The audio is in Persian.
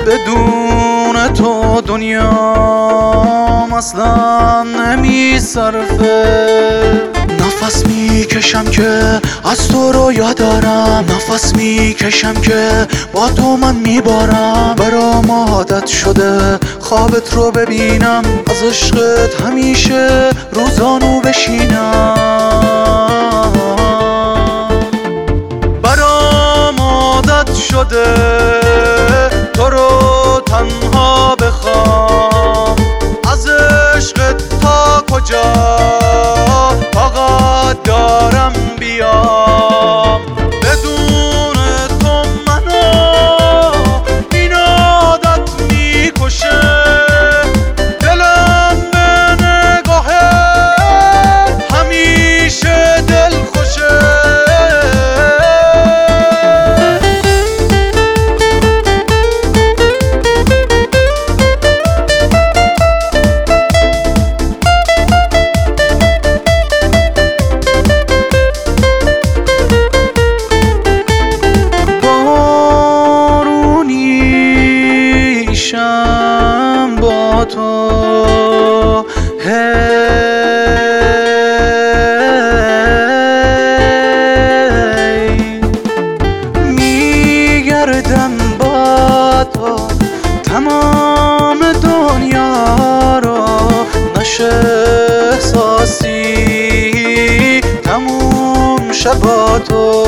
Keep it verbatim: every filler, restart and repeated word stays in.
بدون تو دنیام اصلا نمیصرفه. نفس میکشم که از تو رو یاد دارم، نفس میکشم که با تو من میبارم. برام عادت شده خوابت رو ببینم، از عشقت همیشه روزانو بشینم. برام عادت شده تو رو تنها بخوام، از عشقت تا کجا طاقت دارم بیام. بدون تو منو این عادت میکشه، دلم به نگاهت همیشه دل خوشه. با تو هی میگردم با تو تمام دنیا رو، نشه احساسی تموم شب با تو.